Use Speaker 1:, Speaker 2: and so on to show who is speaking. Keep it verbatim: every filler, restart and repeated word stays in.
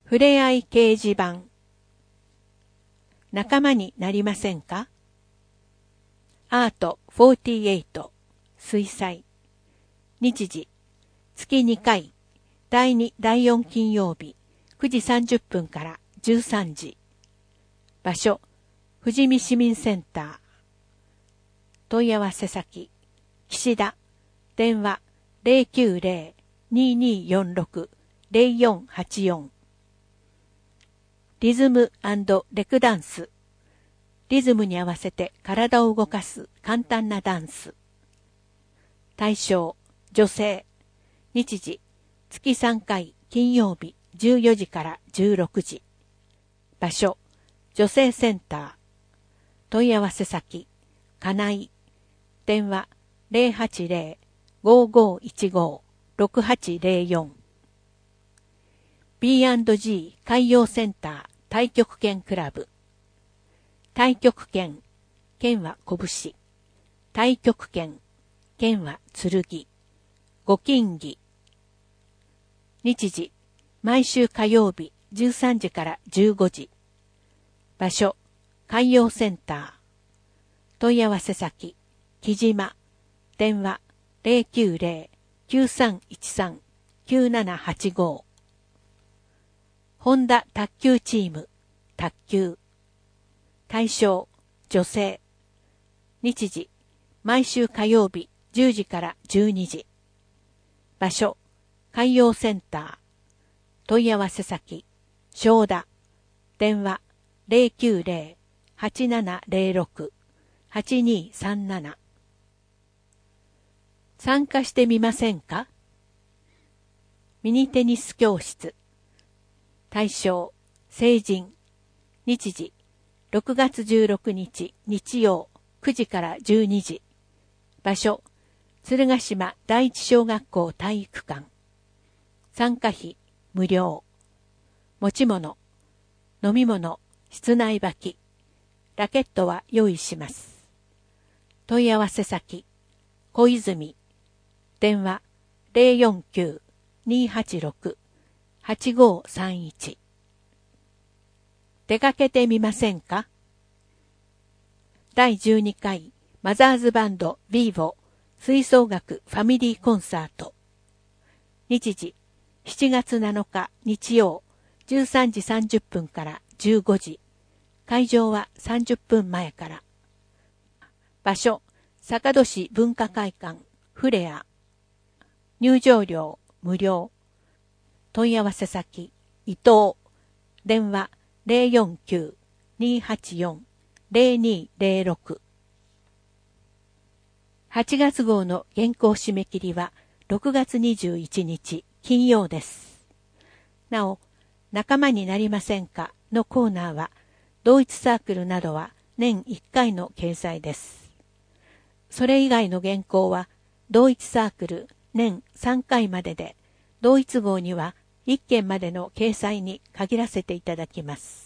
Speaker 1: ふれあい掲示板。仲間になりませんか？アートよんじゅうはち水彩。日時月にかい、だいに、だいよん金曜日くじさんじゅっぷんからじゅうさんじ。場所富士見市民センター。問い合わせ先岸田。電話 ゼロきゅうゼロ にーにーよんろく ゼロよんはちよん。リズム&レクダンス。リズムに合わせて体を動かす簡単なダンス。対象女性。日時月さんかい金曜日じゅうよじからじゅうろくじ。場所女性センター。問い合わせ先金井。電話 ゼロはちゼロ ごーごーいちごー ろくはちゼロよん。ビーアンドジー 海洋センター太極拳クラブ。太極拳、剣は拳。太極拳、剣は剣。ご金儀。日時、毎週火曜日じゅうさんじからじゅうごじ。場所、海洋センター。問い合わせ先、木島。電話、ゼロきゅうゼロ きゅうさんいちさん きゅうななはちご。本田卓球チーム、卓球。対象、女性。日時、毎週火曜日じゅうじからじゅうにじ。場所、海洋センター。問い合わせ先、正田。電話、ゼロきゅうゼロ はちななゼロろく はちにーさんなな。参加してみませんか？ミニテニス教室。対象、成人。日時、ろくがつじゅうろくにち日曜くじからじゅうにじ。場所、鶴ヶ島第一小学校体育館。参加費、無料。持ち物、飲み物、室内履き。ラケットは用意します。問い合わせ先、小泉。電話、ゼロよんきゅう にーはちろく はちごーさんいち。出かけてみませんか？だいじゅうにかいマザーズバンド ビーボ 吹奏楽ファミリーコンサート。日時しちがつなのか日曜じゅうさんじさんじゅっぷんからじゅうごじ。会場はさんじゅっぷんまえから。場所坂戸市文化会館フレア。入場料無料。問い合わせ先伊藤。電話ゼロよんきゅう にーはちよん ゼロにーゼロろく。はちがつ号の原稿締め切りはろくがつにじゅういちにち金曜です。なお、仲間になりませんかのコーナーは、同一サークルなどは年いっかいの掲載です。それ以外の原稿は、同一サークル年さんかいまでで、同一号にはいっけんまでの掲載に限らせていただきます。